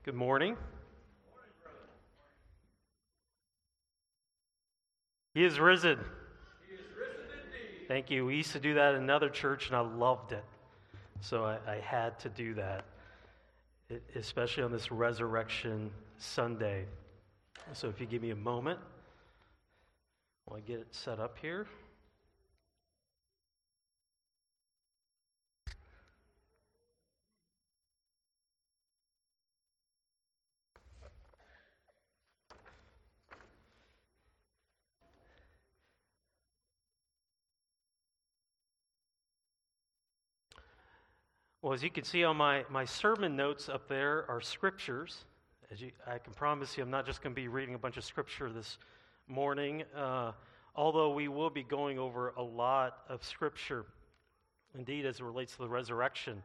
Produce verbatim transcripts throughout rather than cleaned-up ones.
Good morning. He is risen. He is risen indeed. Thank you. We used to do that in another church, and I loved it. So I, I had to do that, it, especially on this Resurrection Sunday. So if you give me a moment, while I get it set up here. Well, as you can see on my, my sermon notes up there are scriptures. As you, I can promise you I'm not just going to be reading a bunch of scripture this morning, uh, although we will be going over a lot of scripture, indeed, as it relates to the resurrection.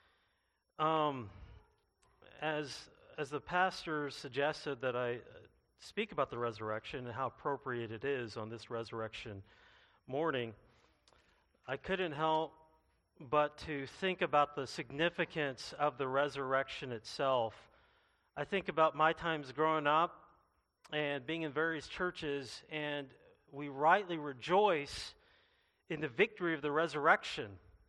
Um, as, as the pastor suggested that I speak about the resurrection and how appropriate it is on this resurrection morning, I couldn't help but to think about the significance of the resurrection itself. I think about my times growing up and being in various churches, and we rightly rejoice in the victory of the resurrection.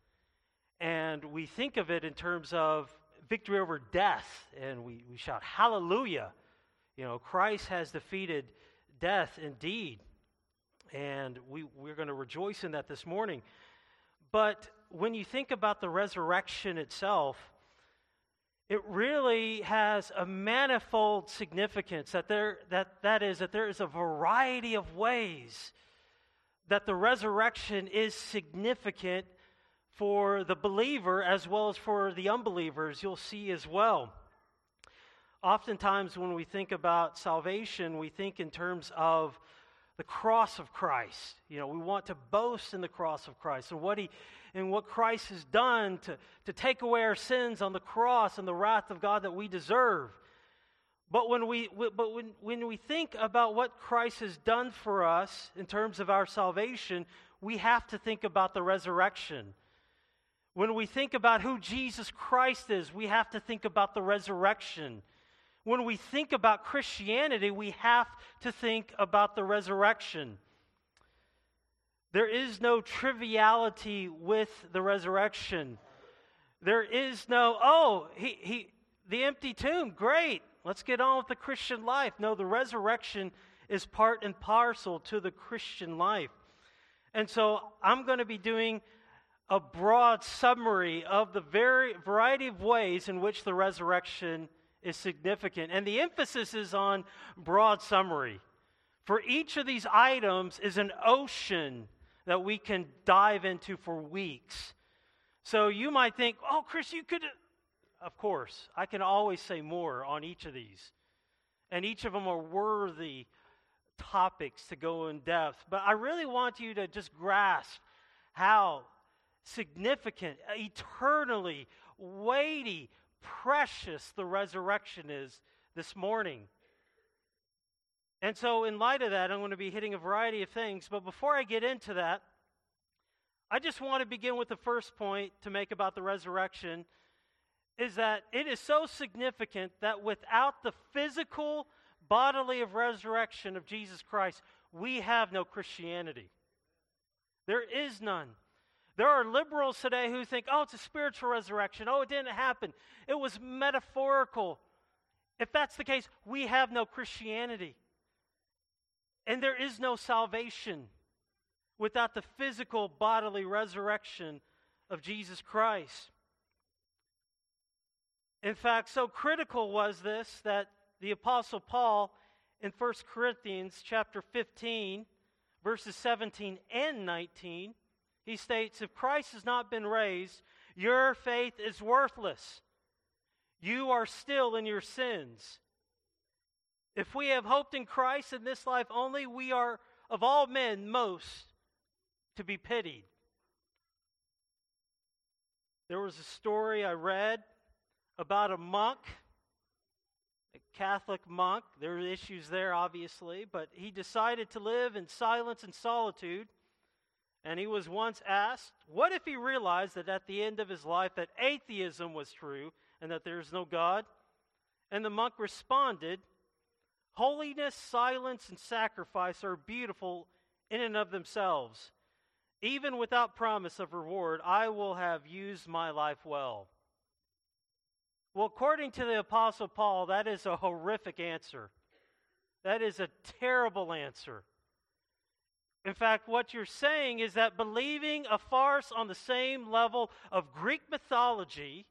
And we think of it in terms of victory over death, and we, we shout, hallelujah. You know, Christ has defeated death indeed. And we, we're going to rejoice in that this morning. But when you think about the resurrection itself, it really has a manifold significance. That there, that that is, that there is a variety of ways that the resurrection is significant for the believer as well as for the unbelievers. You'll see as well. Oftentimes, when we think about salvation, we think in terms of the cross of Christ. You know, we want to boast in the cross of Christ and what he and what Christ has done to, to take away our sins on the cross and the wrath of God that we deserve. But when we but when, when we think about what Christ has done for us in terms of our salvation, we have to think about the resurrection. When we think about who Jesus Christ is, we have to think about the resurrection. When we think about Christianity, we have to think about the resurrection. There is no triviality with the resurrection. There is no, oh, he, he, the empty tomb, great, let's get on with the Christian life. No, the resurrection is part and parcel to the Christian life. And so I'm going to be doing a broad summary of the very variety of ways in which the resurrection is significant. And the emphasis is on broad summary. For each of these items is an ocean that we can dive into for weeks. So you might think, oh, Chris, you could... Of course, I can always say more on each of these. And each of them are worthy topics to go in depth. But I really want you to just grasp how significant, eternally weighty, precious the resurrection is this morning. And so in light of that, I'm going to be hitting a variety of things. But before I get into that, I just want to begin with the first point to make about the resurrection, is that it is so significant that without the physical bodily of resurrection of Jesus Christ, we have no Christianity. There is none. There are liberals today who think, oh, it's a spiritual resurrection. Oh, it didn't happen. It was metaphorical. If that's the case, we have no Christianity. And there is no salvation without the physical bodily resurrection of Jesus Christ. In fact, so critical was this that the Apostle Paul in First Corinthians chapter fifteen, verses seventeen and nineteen, he states, if Christ has not been raised, your faith is worthless. You are still in your sins. If we have hoped in Christ in this life only, we are of all men most to be pitied. There was a story I read about a monk, a Catholic monk. There are issues there, obviously, but he decided to live in silence and solitude. And he was once asked, what if he realized that at the end of his life that atheism was true and that there is no God? And the monk responded, "Holiness, silence, and sacrifice are beautiful in and of themselves. Even without promise of reward, I will have used my life well." Well, according to the Apostle Paul, that is a horrific answer. That is a terrible answer. In fact, what you're saying is that believing a farce on the same level of Greek mythology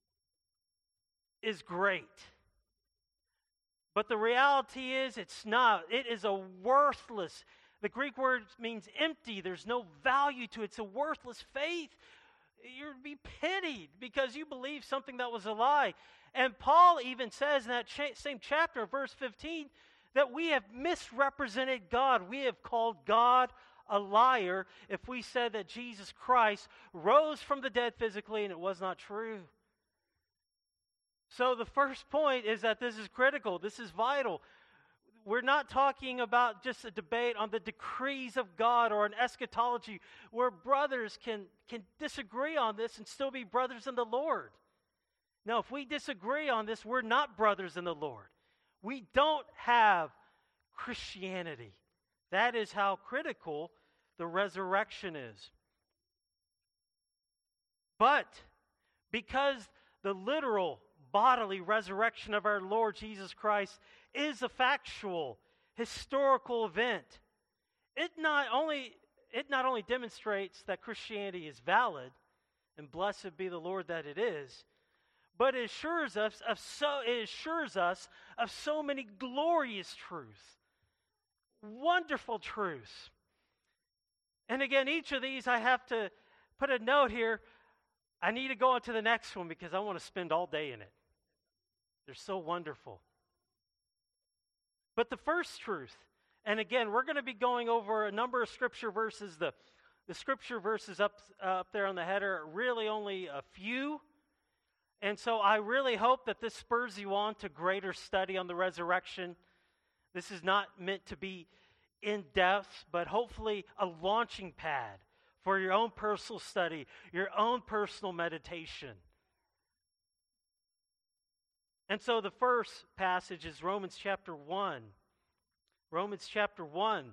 is great. But the reality is it's not. It is a worthless, the Greek word means empty. There's no value to it. It's a worthless faith. You're to be pitied because you believe something that was a lie. And Paul even says in that cha- same chapter, verse fifteen, that we have misrepresented God. We have called God a liar if we said that Jesus Christ rose from the dead physically and it was not true. So the first point is that this is critical. This is vital. We're not talking about just a debate on the decrees of God or an eschatology where brothers can, can disagree on this and still be brothers in the Lord. Now, if we disagree on this, we're not brothers in the Lord. We don't have Christianity. That is how critical the resurrection is. But because the literal bodily resurrection of our Lord Jesus Christ is a factual, historical event, it not only it not only demonstrates that Christianity is valid, and blessed be the Lord that it is, but it assures us of so it assures us of so many glorious truths, wonderful truths. And again, each of these I have to put a note here. I need to go on to the next one because I want to spend all day in it. They're so wonderful. But the first truth, and again, we're going to be going over a number of scripture verses. The, the scripture verses up, uh, up there on the header are really only a few. And so I really hope that this spurs you on to greater study on the resurrection. This is not meant to be in depth, but hopefully a launching pad for your own personal study, your own personal meditation. And so the first passage is Romans chapter one. Romans chapter one.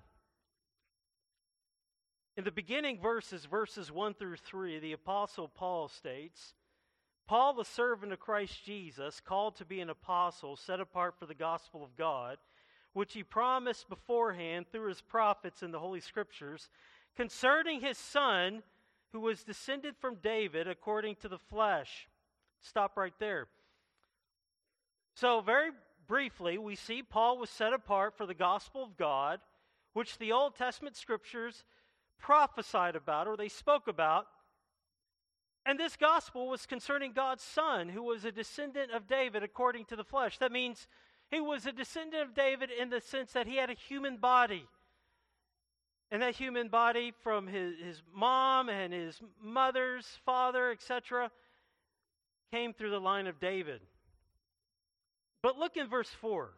In the beginning verses, verses one through three, the Apostle Paul states, "Paul, the servant of Christ Jesus, called to be an apostle, set apart for the gospel of God, which he promised beforehand through his prophets in the Holy Scriptures, concerning his Son, who was descended from David according to the flesh." Stop right there. So very briefly, we see Paul was set apart for the gospel of God, which the Old Testament Scriptures prophesied about, or they spoke about. And this gospel was concerning God's Son, who was a descendant of David according to the flesh. That means he was a descendant of David in the sense that he had a human body. And that human body from his, his mom and his mother's father, et cetera, came through the line of David. But look in verse four.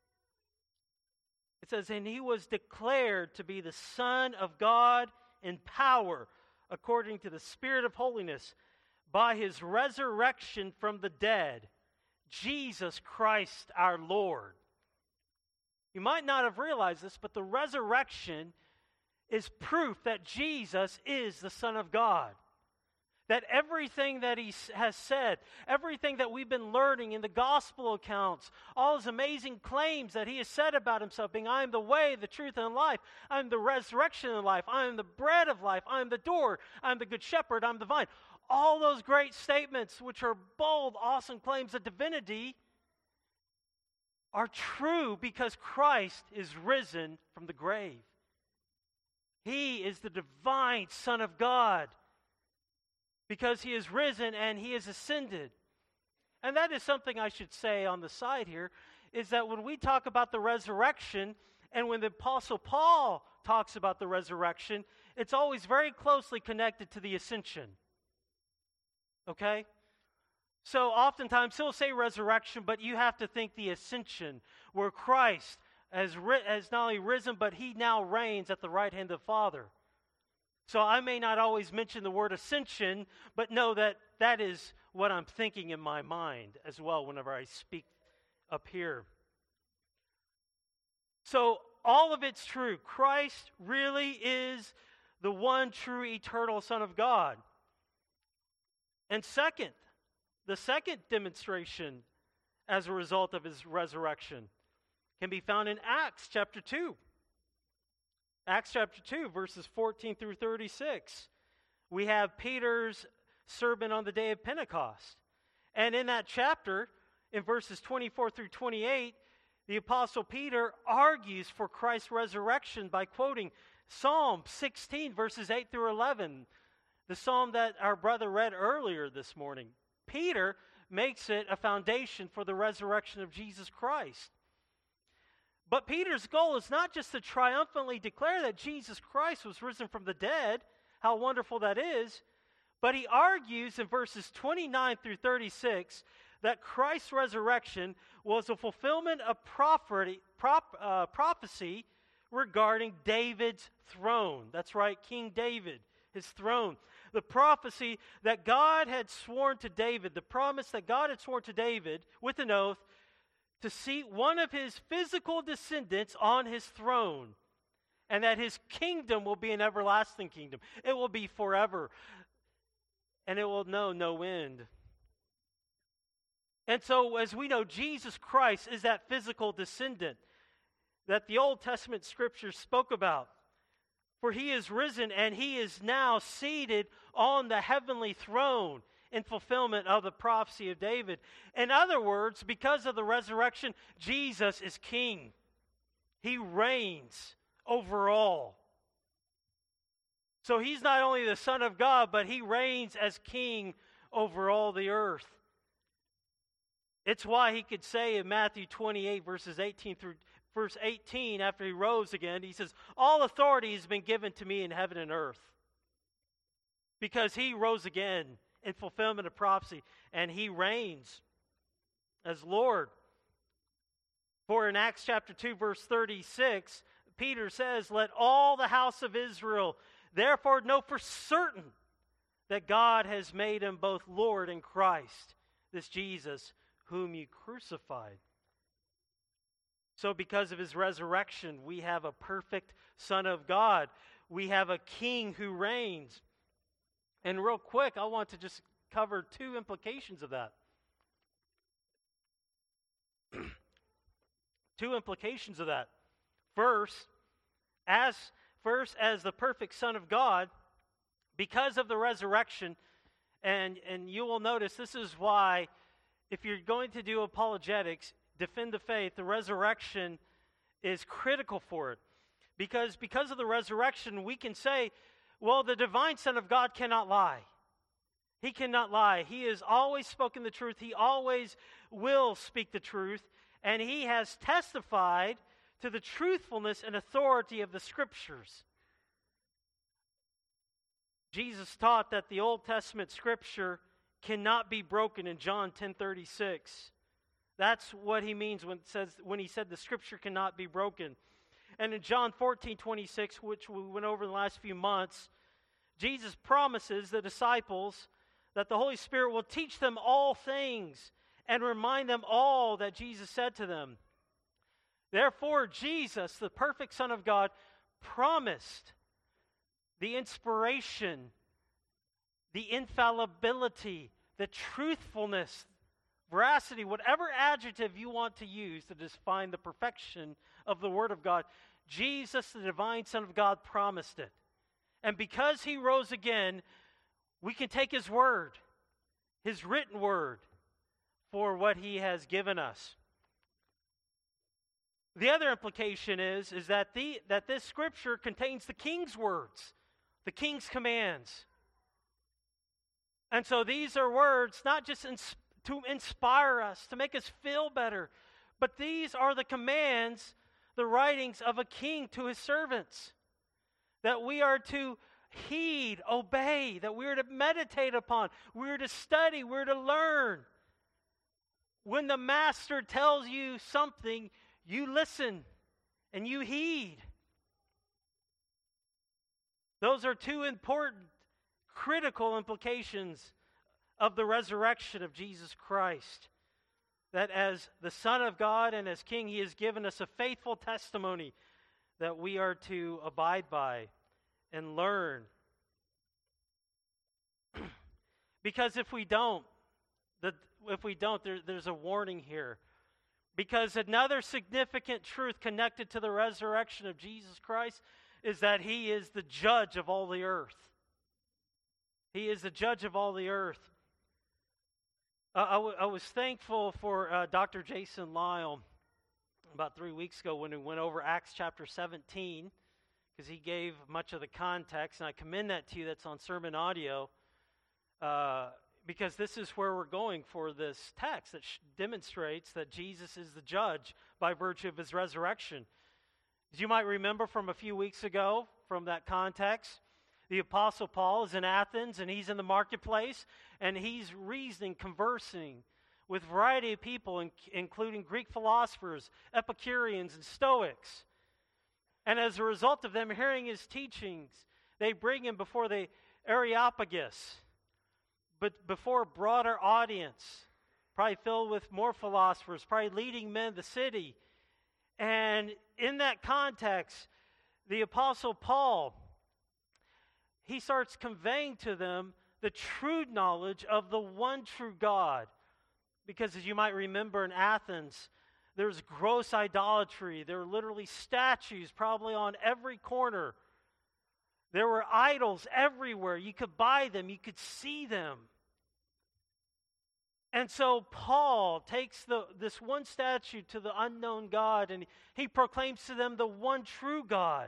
It says, "And he was declared to be the Son of God in power, according to the Spirit of holiness, by his resurrection from the dead, Jesus Christ our Lord." You might not have realized this, but the resurrection is proof that Jesus is the Son of God. That everything that he has said, everything that we've been learning in the gospel accounts, all his amazing claims that he has said about himself, being, "I am the way, the truth, and the life. I am the resurrection and life. I am the bread of life. I am the door. I am the good shepherd. I am the vine." All those great statements, which are bold, awesome claims of divinity, are true because Christ is risen from the grave. He is the divine Son of God because he is risen and he is ascended. And that is something I should say on the side here, is that when we talk about the resurrection and when the Apostle Paul talks about the resurrection, it's always very closely connected to the ascension. Okay? So oftentimes he'll say resurrection, but you have to think the ascension, where Christ has, ri- has not only risen, but he now reigns at the right hand of the Father. So I may not always mention the word ascension, but know that that is what I'm thinking in my mind as well whenever I speak up here. So all of it's true. Christ really is the one true eternal Son of God. And second, the second demonstration as a result of his resurrection can be found in Acts chapter two. Acts chapter two, verses fourteen through thirty-six. We have Peter's sermon on the day of Pentecost. And in that chapter, in verses twenty-four through twenty-eight, the Apostle Peter argues for Christ's resurrection by quoting Psalm sixteen, verses eight through eleven, the psalm that our brother read earlier this morning. Peter makes it a foundation for the resurrection of Jesus Christ. But Peter's goal is not just to triumphantly declare that Jesus Christ was risen from the dead, how wonderful that is, but he argues in verses twenty-nine through thirty-six that Christ's resurrection was a fulfillment of prophecy, prop, uh, prophecy regarding David's throne. That's right, King David, his throne. The prophecy that God had sworn to David, the promise that God had sworn to David with an oath to seat one of his physical descendants on his throne, and that his kingdom will be an everlasting kingdom. It will be forever, and it will know no end. And so, as we know, Jesus Christ is that physical descendant that the Old Testament scriptures spoke about. For he is risen, and he is now seated on the heavenly throne in fulfillment of the prophecy of David. In other words, because of the resurrection, Jesus is king. He reigns over all. So he's not only the Son of God, but he reigns as king over all the earth. It's why he could say in Matthew twenty-eight, verses eighteen through verse eighteen, after he rose again, he says, all authority has been given to me in heaven and earth. Because he rose again in fulfillment of prophecy, and he reigns as Lord. For in Acts chapter two, verse thirty-six, Peter says, let all the house of Israel therefore know for certain that God has made him both Lord and Christ, this Jesus whom you crucified. So because of his resurrection, we have a perfect Son of God. We have a king who reigns. And real quick, I want to just cover two implications of that. Two implications of that. First, as first as the perfect Son of God, because of the resurrection, and, and you will notice this is why, if you're going to do apologetics, defend the faith, the resurrection is critical for it. Because because of the resurrection, we can say, well, the divine Son of God cannot lie. He cannot lie. He has always spoken the truth. He always will speak the truth. And he has testified to the truthfulness and authority of the Scriptures. Jesus taught that the Old Testament Scripture cannot be broken in John ten thirty-six. That's what he means when it says when he said the Scripture cannot be broken. And in John fourteen twenty-six, which we went over in the last few months, Jesus promises the disciples that the Holy Spirit will teach them all things and remind them all that Jesus said to them. Therefore, Jesus, the perfect Son of God, promised the inspiration, the infallibility, the truthfulness, veracity, whatever adjective you want to use to define the perfection of the Word of God, Jesus, the divine Son of God, promised it. And because he rose again, we can take his word, his written word, for what he has given us. The other implication is, is that, the, that this Scripture contains the king's words, the king's commands. And so these are words not just ins- to inspire us, to make us feel better, but these are the commands, the writings of a king to his servants, that we are to heed, obey, that we are to meditate upon, we are to study, we are to learn. When the master tells you something, you listen and you heed. Those are two important, critical implications of the resurrection of Jesus Christ. that as the Son of God and as King, He has given us a faithful testimony that we are to abide by and learn. Because if we don't, the, if we don't, there, there's a warning here. Because another significant truth connected to the resurrection of Jesus Christ is that He is the judge of all the earth. He is the judge of all the earth. Uh, I, w- I was thankful for uh, Doctor Jason Lyle about three weeks ago when we went over Acts chapter seventeen, because he gave much of the context, and I commend that to you. That's on sermon audio, uh, because this is where we're going for this text that sh- demonstrates that Jesus is the judge by virtue of His resurrection. As you might remember from a few weeks ago, from that context, the Apostle Paul is in Athens, and he's in the marketplace, and he's reasoning, conversing with a variety of people, in, including Greek philosophers, Epicureans, and Stoics. And as a result of them hearing his teachings, they bring him before the Areopagus, but before a broader audience, probably filled with more philosophers, probably leading men of the city. And in that context, the Apostle Paul, he starts conveying to them the true knowledge of the one true God. Because as you might remember in Athens, there's gross idolatry. There were literally statues probably on every corner. There were idols everywhere. You could buy them. You could see them. And so Paul takes the, this one statue to the unknown God, and he proclaims to them the one true God.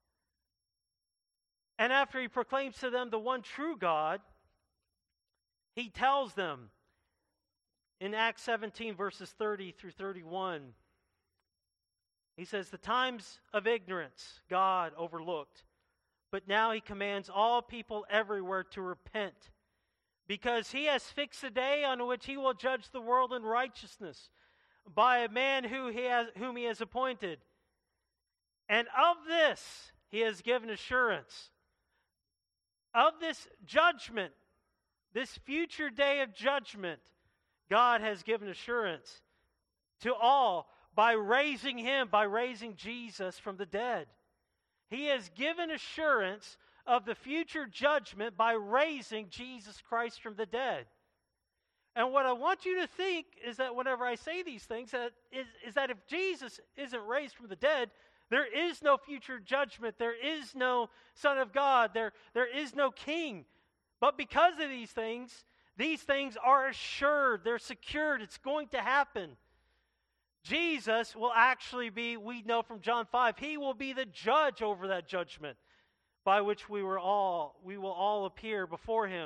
And after he proclaims to them the one true God, he tells them in Acts seventeen, verses thirty through thirty-one, he says, "The times of ignorance God overlooked, but now He commands all people everywhere to repent, because He has fixed a day on which He will judge the world in righteousness by a man who he has, whom He has appointed. And of this He has given assurance." Of this judgment, this future day of judgment, God has given assurance to all by raising Him, by raising Jesus from the dead. He has given assurance of the future judgment by raising Jesus Christ from the dead. And what I want you to think is that whenever I say these things, that is, is that if Jesus isn't raised from the dead, there is no future judgment. There is no Son of God. There, there is no King. But because of these things, these things are assured. They're secured. It's going to happen. Jesus will actually be, we know from John five, He will be the judge over that judgment by which we were all, we will all appear before Him.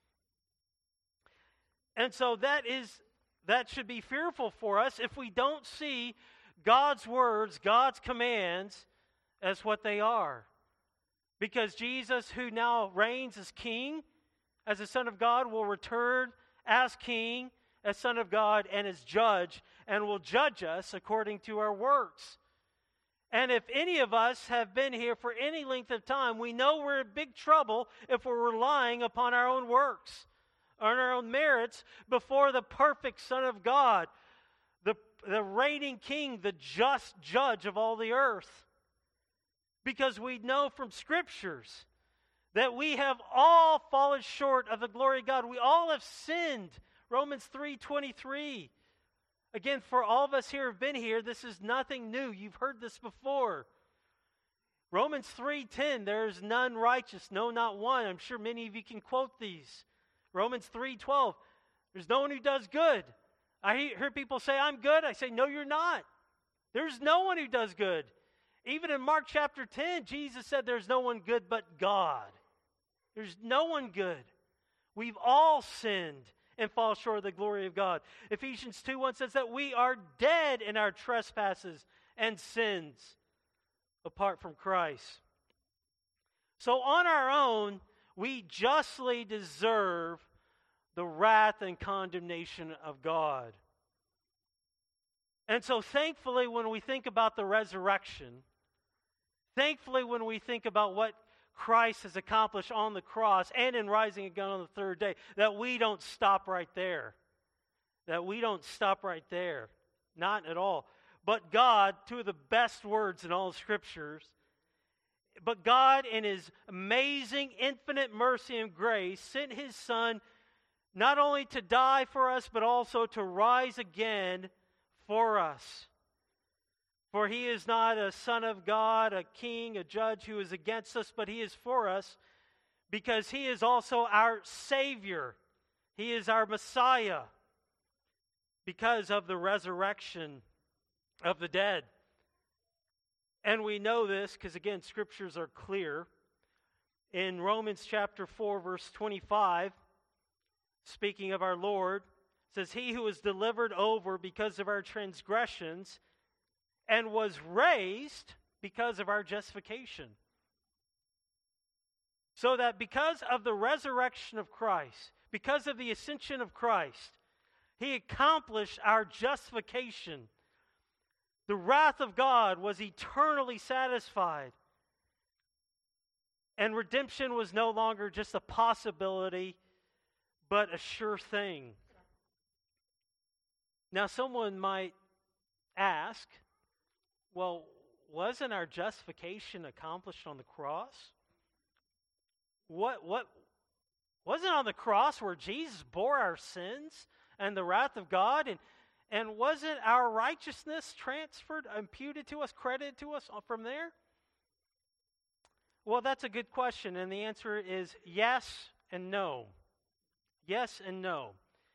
And so that is, that should be fearful for us if we don't see God's words, God's commands, as what they are. Because Jesus, who now reigns as King, as the Son of God, will return as King, as Son of God, and as Judge, and will judge us according to our works. And if any of us have been here for any length of time, we know we're in big trouble if we're relying upon our own works, on our own merits, before the perfect Son of God, the, the reigning King, the just Judge of all the earth. Because we know from Scriptures that we have all fallen short of the glory of God. We all have sinned. Romans three twenty-three. Again, for all of us here who have been here, this is nothing new. You've heard this before. Romans three ten, there is none righteous, no, not one. I'm sure many of you can quote these. Romans three twelve, there's no one who does good. I hear people say, I'm good. I say, no, you're not. There's no one who does good. Even in Mark chapter ten, Jesus said there's no one good but God. There's no one good. We've all sinned and fall short of the glory of God. Ephesians two one says that we are dead in our trespasses and sins apart from Christ. So on our own, we justly deserve the wrath and condemnation of God. And so thankfully, when we think about the resurrection, thankfully when we think about what Christ has accomplished on the cross and in rising again on the third day, that we don't stop right there. that we don't stop right there. Not at all. But God, two of the best words in all Scriptures, but God in His amazing, infinite mercy and grace sent His Son not only to die for us, but also to rise again for us. For He is not a Son of God, a king, a judge who is against us, but He is for us because He is also our Savior. He is our Messiah because of the resurrection of the dead. And we know this because, again, Scriptures are clear. In Romans chapter four, verse twenty-five, speaking of our Lord, says, He who was delivered over because of our transgressions and was raised because of our justification. So that because of the resurrection of Christ, because of the ascension of Christ, He accomplished our justification. The wrath of God was eternally satisfied. And redemption was no longer just a possibility, but a sure thing. Now, someone might ask, well, wasn't our justification accomplished on the cross? What, what, wasn't on the cross where Jesus bore our sins and the wrath of God? And, and wasn't our righteousness transferred, imputed to us, credited to us from there? Well, that's a good question, and the answer is yes and no. Yes and no.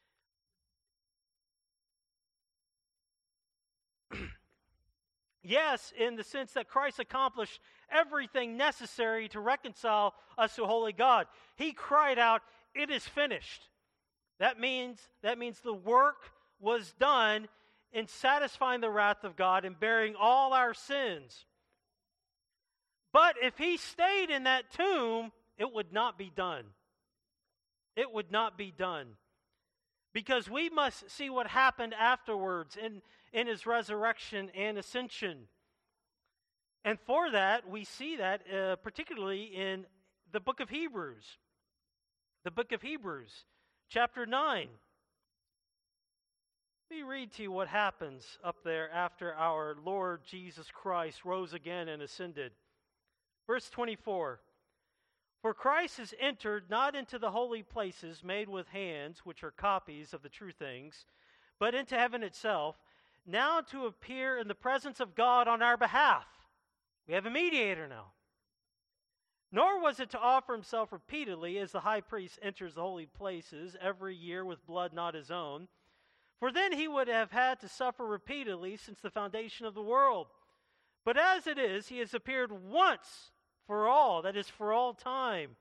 Yes, in the sense that Christ accomplished everything necessary to reconcile us to holy God. He cried out, "It is finished." That means, that means the work was done in satisfying the wrath of God and bearing all our sins. But if He stayed in that tomb, it would not be done. It would not be done. Because we must see what happened afterwards in, in His resurrection and ascension. And for that, we see that uh, particularly in the book of Hebrews. The book of Hebrews, chapter nine. Let me read to you what happens up there after our Lord Jesus Christ rose again and ascended. Verse twenty-four. For Christ has entered not into the holy places made with hands, which are copies of the true things, but into heaven itself, now to appear in the presence of God on our behalf. We have a mediator now. Nor was it to offer Himself repeatedly, as the high priest enters the holy places every year with blood not his own, for then He would have had to suffer repeatedly since the foundation of the world. But as it is, He has appeared once for all, that is, for all time,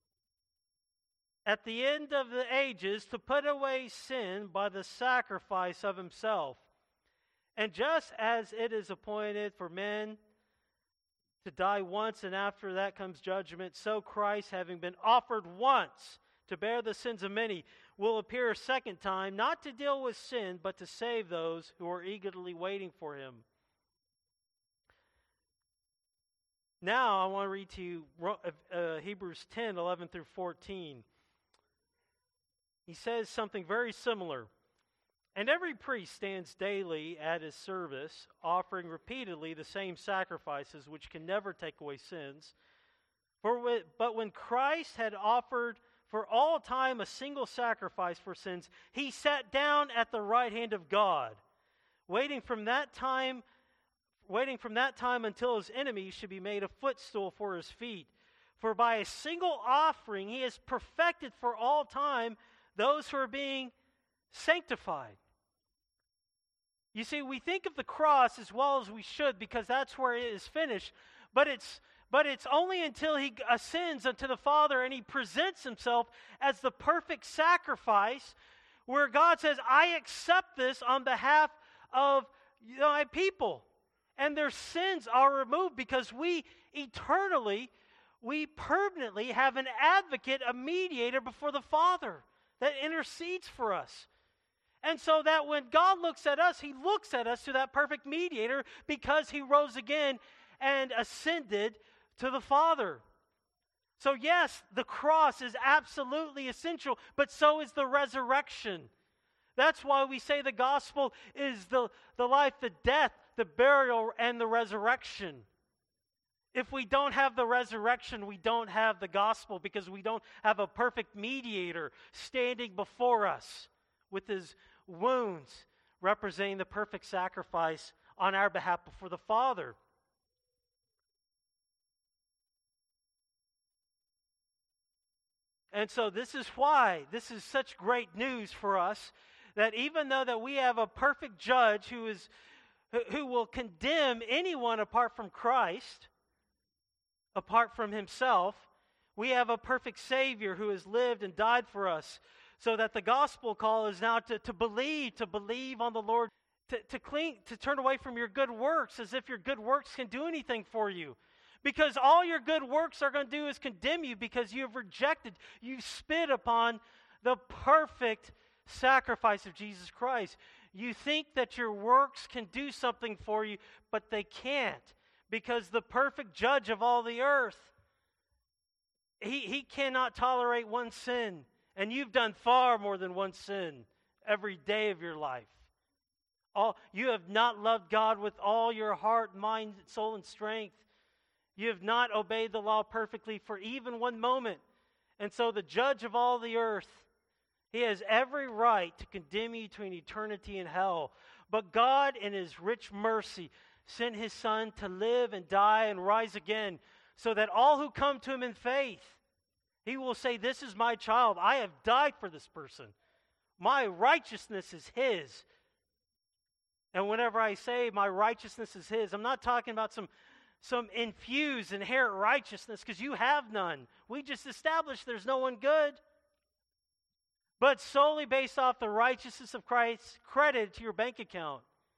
at the end of the ages, to put away sin by the sacrifice of Himself. And just as it is appointed for men to die once, and after that comes judgment, so Christ, having been offered once to bear the sins of many, will appear a second time, not to deal with sin, but to save those who are eagerly waiting for Him. Now I want to read to you uh, Hebrews ten, eleven through fourteen. He says something very similar. And every priest stands daily at his service, offering repeatedly the same sacrifices, which can never take away sins. For w- but when Christ had offered for all time a single sacrifice for sins, He sat down at the right hand of God, waiting from that time waiting from that time until His enemies should be made a footstool for His feet. For by a single offering He has perfected for all time those who are being sanctified. You see, we think of the cross as well as we should because that's where it is finished, but it's but it's only until He ascends unto the Father and He presents Himself as the perfect sacrifice where God says, I accept this on behalf of my people. And their sins are removed because we eternally, we permanently have an advocate, a mediator before the Father that intercedes for us. And so that when God looks at us, He looks at us to that perfect mediator because He rose again and ascended to the Father. So yes, the cross is absolutely essential, but so is the resurrection. That's why we say the gospel is the, the life, the death, the burial, and the resurrection. If we don't have the resurrection, we don't have the gospel, because we don't have a perfect mediator standing before us with his wounds representing the perfect sacrifice on our behalf before the Father. And so this is why this is such great news for us, that even though that we have a perfect judge who is who will condemn anyone apart from Christ, apart from himself, we have a perfect Savior who has lived and died for us, so that the gospel call is now to, to believe, to believe on the Lord, to, to cling, to turn away from your good works, as if your good works can do anything for you. Because all your good works are going to do is condemn you, because you have rejected, you spit upon the perfect sacrifice of Jesus Christ. You think that your works can do something for you, but they can't, because the perfect judge of all the earth, he, he cannot tolerate one sin. And you've done far more than one sin every day of your life. All, you have not loved God with all your heart, mind, soul, and strength. You have not obeyed the law perfectly for even one moment. And so the judge of all the earth, he has every right to condemn you to an eternity in hell. But God, in his rich mercy, sent his Son to live and die and rise again, so that all who come to him in faith, he will say, "This is my child. I have died for this person. My righteousness is his." And whenever I say my righteousness is his, I'm not talking about some, some infused, inherent righteousness, because you have none. We just established there's no one good. But solely based off the righteousness of Christ credited to your bank account.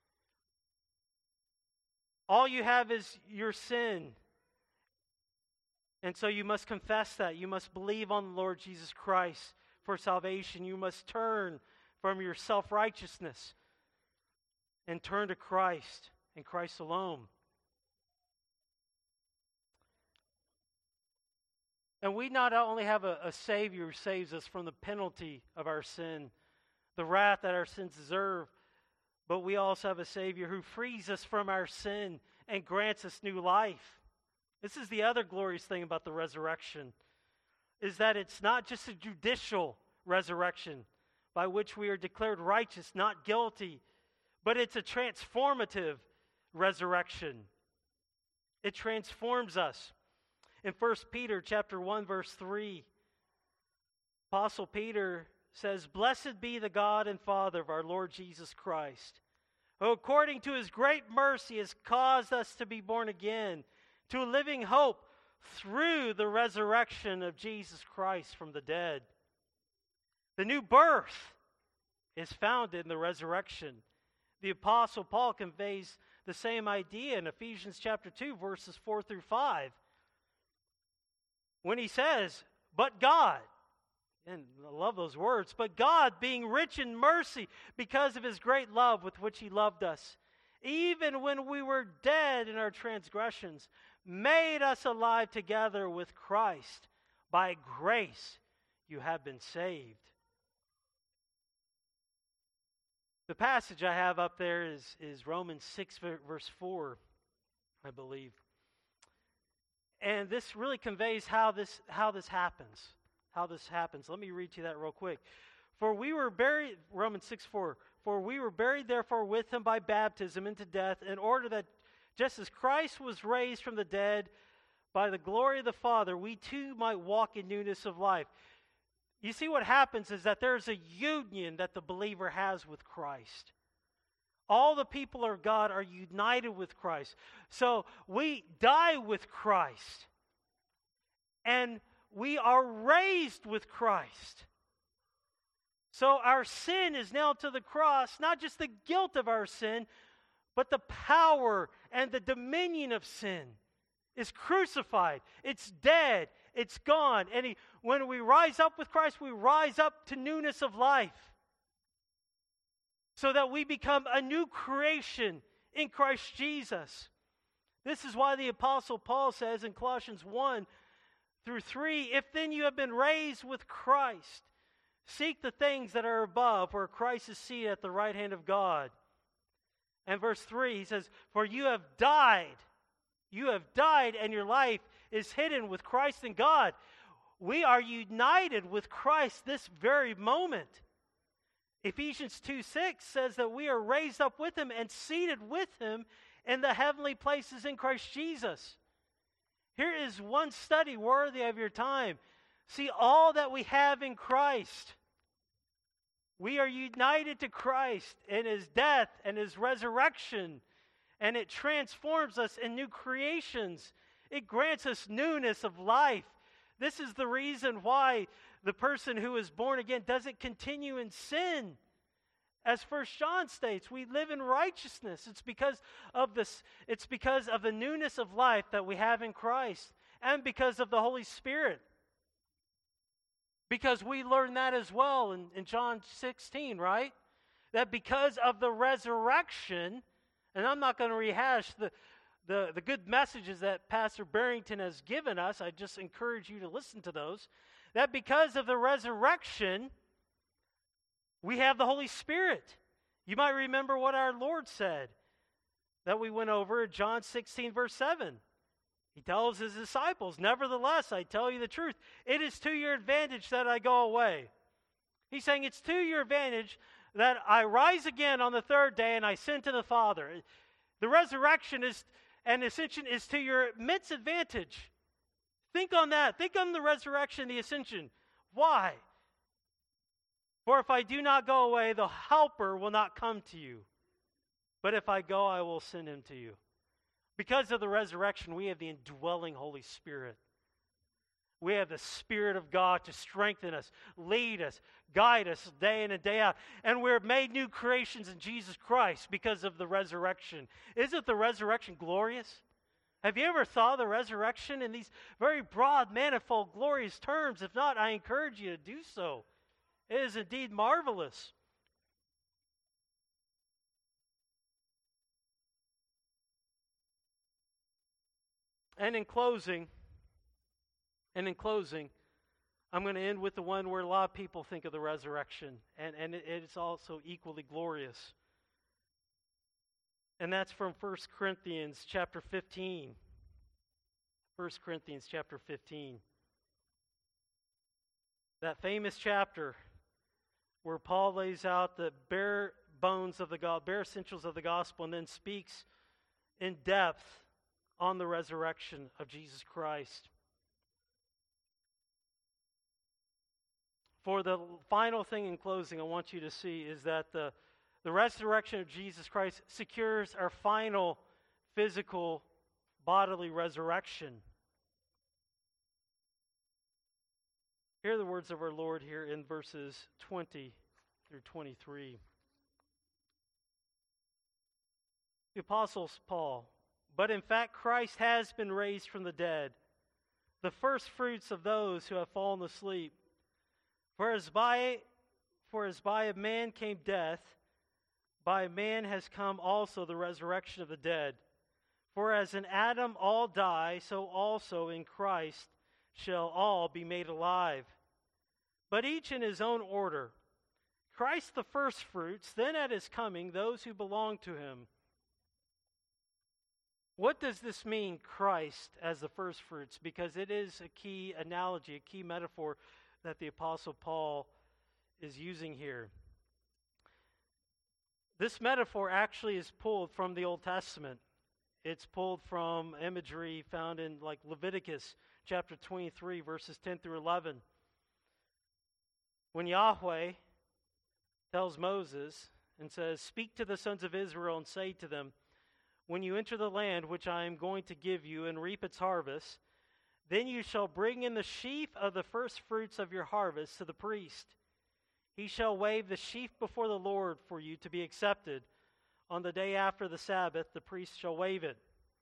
All you have is your sin. And so you must confess that. You must believe on the Lord Jesus Christ for salvation. You must turn from your self-righteousness and turn to Christ and Christ alone. And we not only have a, a Savior who saves us from the penalty of our sin, the wrath that our sins deserve, but we also have a Savior who frees us from our sin and grants us new life. This is the other glorious thing about the resurrection, is that it's not just a judicial resurrection by which we are declared righteous, not guilty, but it's a transformative resurrection. It transforms us. In First Peter chapter one, verse three, Apostle Peter says, "Blessed be the God and Father of our Lord Jesus Christ, who according to his great mercy has caused us to be born again to a living hope through the resurrection of Jesus Christ from the dead." The new birth is found in the resurrection. The Apostle Paul conveys the same idea in Ephesians chapter two, verses four through five. When he says, "But God," and I love those words, "but God, being rich in mercy because of his great love with which he loved us, even when we were dead in our transgressions, made us alive together with Christ. By grace you have been saved." The passage I have up there is, is Romans six, verse four, I believe. And this really conveys how this how this happens. How this happens. Let me read to you that real quick. For we were buried, Romans six four, "For we were buried therefore with him by baptism into death, in order that just as Christ was raised from the dead by the glory of the Father, we too might walk in newness of life." You see, what happens is that there's a union that the believer has with Christ. All the people of God are united with Christ. So we die with Christ. And we are raised with Christ. So our sin is nailed to the cross, not just the guilt of our sin, but the power and the dominion of sin is crucified. It's dead. It's gone. And he, when we rise up with Christ, we rise up to newness of life, so that we become a new creation in Christ Jesus. This is why the Apostle Paul says in Colossians one through three, "If then you have been raised with Christ, Seek the things that are above, where Christ is seated at the right hand of God. And verse three, he says, for you have died. You have died, and your life is hidden with Christ in God. We are united with Christ this very moment. Ephesians two six says that we are raised up with him and seated with him in the heavenly places in Christ Jesus. Here is one study worthy of your time. See all that we have in Christ. We are united to Christ in his death and his resurrection, and it transforms us in new creations. It grants us newness of life. This is the reason why the person who is born again doesn't continue in sin. As First John states, we live in righteousness. It's because of this, it's because of the newness of life that we have in Christ, and because of the Holy Spirit. Because we learn that as well in, in John sixteen, right? That because of the resurrection, and I'm not going to rehash the, the, the good messages that Pastor Barrington has given us, I just encourage you to listen to those, that because of the resurrection, we have the Holy Spirit. You might remember what our Lord said that we went over in John sixteen, verse seven. He tells his disciples, nevertheless, I tell you the truth, it is to your advantage that I go away. He's saying it's to your advantage that I rise again on the third day and I send to the Father. The resurrection is and ascension is to your immense advantage. Think on that. Think on the resurrection, the ascension. Why? For if I do not go away, the Helper will not come to you. But if I go, I will send him to you. Because of the resurrection, we have the indwelling Holy Spirit. We have the Spirit of God to strengthen us, lead us, guide us day in and day out. And we're made new creations in Jesus Christ because of the resurrection. Isn't the resurrection glorious? Have you ever thought of the resurrection in these very broad, manifold, glorious terms? If not, I encourage you to do so. It is indeed marvelous. And in closing, and in closing, I'm going to end with the one where a lot of people think of the resurrection, and, and it, it's also equally glorious. And that's from First Corinthians chapter fifteen. First Corinthians chapter fifteen. That famous chapter where Paul lays out the bare bones of the God, bare essentials of the gospel, and then speaks in depth on the resurrection of Jesus Christ. For the final thing in closing I want you to see is that the, the resurrection of Jesus Christ secures our final physical bodily resurrection. Hear the words of our Lord here in verses twenty through twenty-three. The Apostle Paul, but in fact Christ has been raised from the dead, the first fruits of those who have fallen asleep. For as by, for as by a man came death, by a man has come also the resurrection of the dead. For as in Adam all die, so also in Christ shall all be made alive. But each in his own order. Christ the firstfruits, then at his coming those who belong to him. What does this mean, Christ as the firstfruits? Because it is a key analogy, a key metaphor that the Apostle Paul is using here. This metaphor actually is pulled from the Old Testament. It's pulled from imagery found in like Leviticus chapter twenty-three, verses ten through eleven. When Yahweh tells Moses and says, "Speak to the sons of Israel and say to them, when you enter the land which I am going to give you and reap its harvest, then you shall bring in the sheaf of the first fruits of your harvest to the priest. He shall wave the sheaf before the Lord for you to be accepted. On the day after the Sabbath, the priest shall wave it."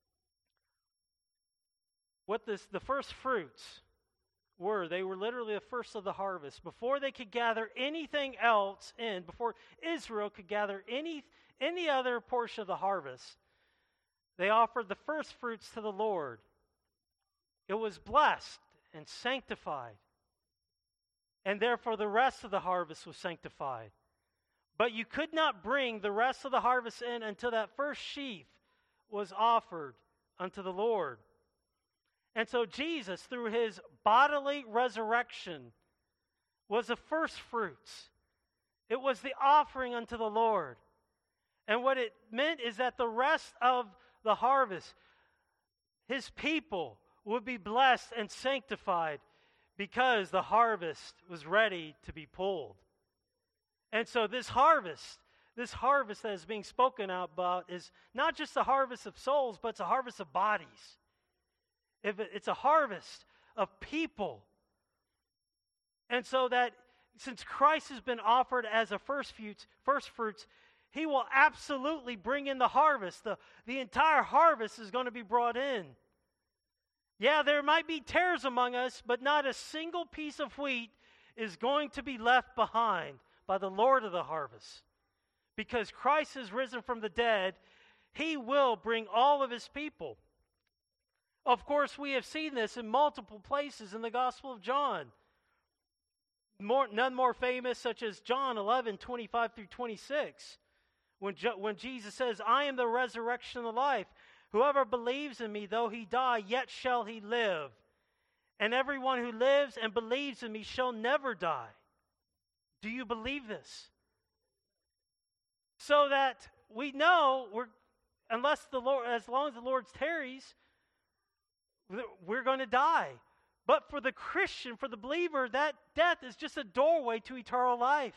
What this, the first fruits were, they were literally the first of the harvest. Before they could gather anything else in, before Israel could gather any, any other portion of the harvest, they offered the first fruits to the Lord. It was blessed and sanctified. and therefore the rest of the harvest was sanctified. But you could not bring the rest of the harvest in until that first sheaf was offered unto the Lord. And so Jesus, through his bodily resurrection, was the first fruits. It was the offering unto the Lord. And what it meant is that the rest of the harvest, his people would be blessed and sanctified because the harvest was ready to be pulled. And so this harvest, this harvest that is being spoken about is not just the harvest of souls, but it's a harvest of bodies. If it's a harvest of people. And so that since Christ has been offered as a first fruits, first fruits, he will absolutely bring in the harvest. The, the entire harvest is going to be brought in. Yeah, there might be tares among us, but not a single piece of wheat is going to be left behind by the Lord of the harvest. Because Christ is risen from the dead, he will bring all of his people. Of course, we have seen this in multiple places in the Gospel of John. More, none more famous, such as John eleven, twenty-five through twenty-six. When, Je- when Jesus says, I am the resurrection and the life. Whoever believes in me, though he die, yet shall he live. And everyone who lives and believes in me shall never die. Do you believe this? So that we know, we're, unless the Lord, as long as the Lord tarries, we're going to die. But for the Christian, for the believer, that death is just a doorway to eternal life.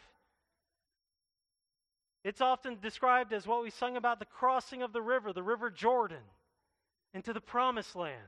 It's often described as what we sung about, the crossing of the river, the river Jordan, into the promised land.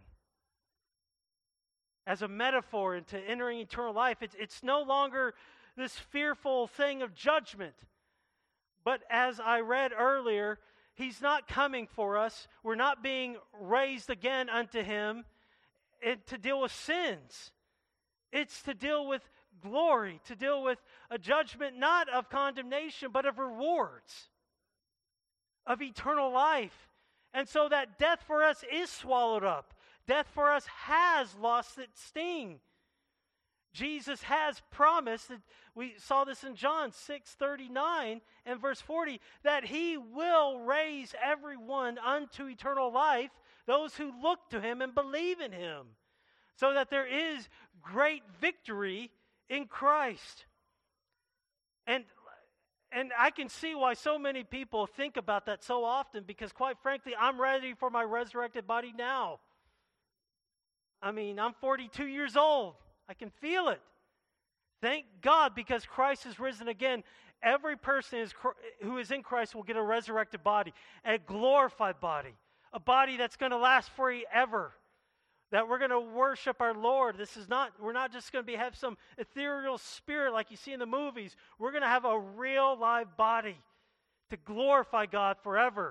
As a metaphor into entering eternal life, it's, it's no longer this fearful thing of judgment. But as I read earlier, he's not coming for us. We're not being raised again unto him and to deal with sins. It's to deal with glory, to deal with a judgment not of condemnation, but of rewards, of eternal life. And so that death for us is swallowed up. Death for us has lost its sting. Jesus has promised, that we saw this in John six thirty-nine and verse forty, that he will raise everyone unto eternal life, those who look to him and believe in him, so that there is great victory in Christ. And, and I can see why so many people think about that so often, because quite frankly, I'm ready for my resurrected body now. I mean, I'm forty-two years old. I can feel it. Thank God, because Christ is risen again. Every person is, who is in Christ will get a resurrected body, a glorified body, a body that's going to last forever. That we're going to worship our Lord. This is not, we're not just going to be have some ethereal spirit like you see in the movies. We're going to have a real live body to glorify God forever.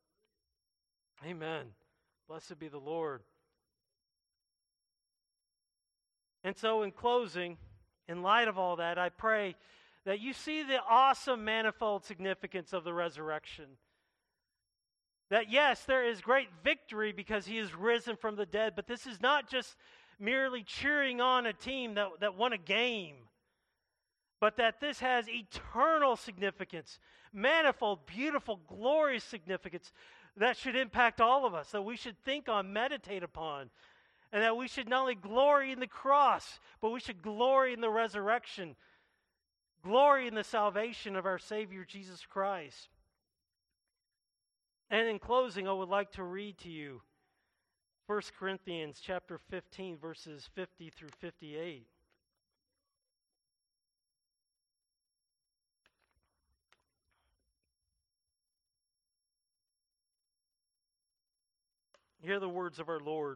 Amen. Blessed be the Lord. And so in closing, in light of all that, I pray that you see the awesome manifold significance of the resurrection. That yes, there is great victory because he is risen from the dead, but this is not just merely cheering on a team that, that won a game, but that this has eternal significance, manifold, beautiful, glorious significance that should impact all of us, that we should think on, meditate upon, and that we should not only glory in the cross, but we should glory in the resurrection, glory in the salvation of our Savior Jesus Christ. And in closing, I would like to read to you First Corinthians chapter fifteen, verses fifty through fifty-eight. Hear the words of our Lord.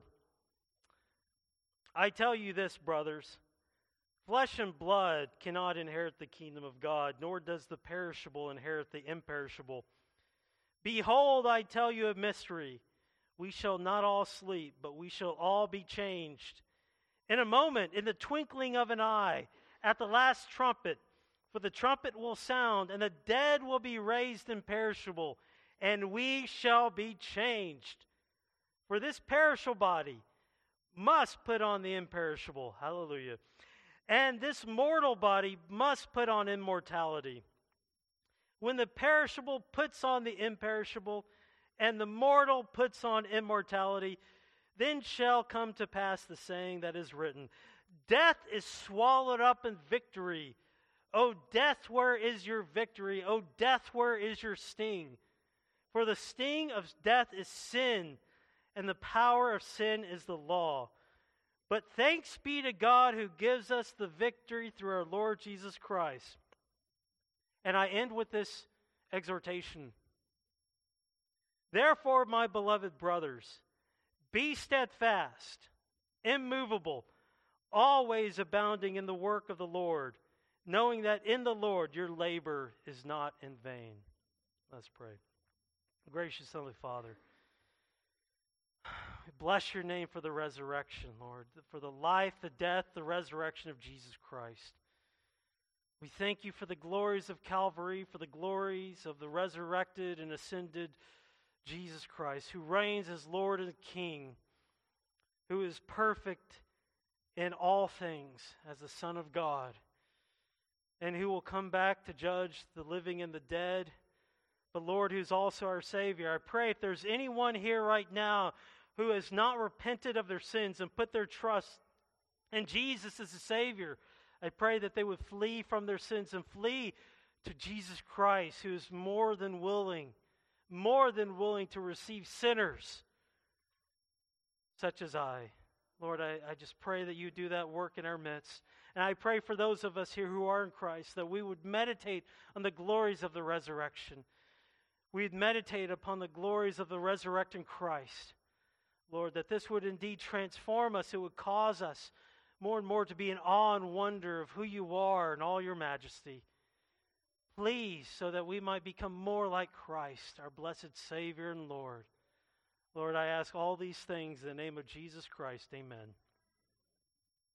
I tell you this, brothers, flesh and blood cannot inherit the kingdom of God, nor does the perishable inherit the imperishable. Behold, I tell you a mystery. We shall not all sleep, but we shall all be changed. In a moment, in the twinkling of an eye, at the last trumpet, for the trumpet will sound, and the dead will be raised imperishable, and we shall be changed. For this perishable body must put on the imperishable. Hallelujah. And this mortal body must put on immortality. When the perishable puts on the imperishable, and the mortal puts on immortality, then shall come to pass the saying that is written, Death is swallowed up in victory. O death, where is your victory? O death, where is your sting? For the sting of death is sin, and the power of sin is the law. But thanks be to God who gives us the victory through our Lord Jesus Christ. And I end with this exhortation. Therefore, my beloved brothers, be steadfast, immovable, always abounding in the work of the Lord, knowing that in the Lord your labor is not in vain. Let's pray. Gracious Heavenly Father, we bless your name for the resurrection, Lord, for the life, the death, the resurrection of Jesus Christ. We thank you for the glories of Calvary, for the glories of the resurrected and ascended Jesus Christ, who reigns as Lord and King, who is perfect in all things as the Son of God, and who will come back to judge the living and the dead, but Lord, who's also our Savior. I pray if there's anyone here right now who has not repented of their sins and put their trust in Jesus as a Savior, I pray that they would flee from their sins and flee to Jesus Christ, who is more than willing, more than willing to receive sinners such as I. Lord, I, I just pray that you do that work in our midst. And I pray for those of us here who are in Christ that we would meditate on the glories of the resurrection. We'd meditate upon the glories of the resurrecting Christ. Lord, that this would indeed transform us. It would cause us more and more to be in awe and wonder of who you are and all your majesty. Please, so that we might become more like Christ, our blessed Savior and Lord. Lord, I ask all these things in the name of Jesus Christ. Amen.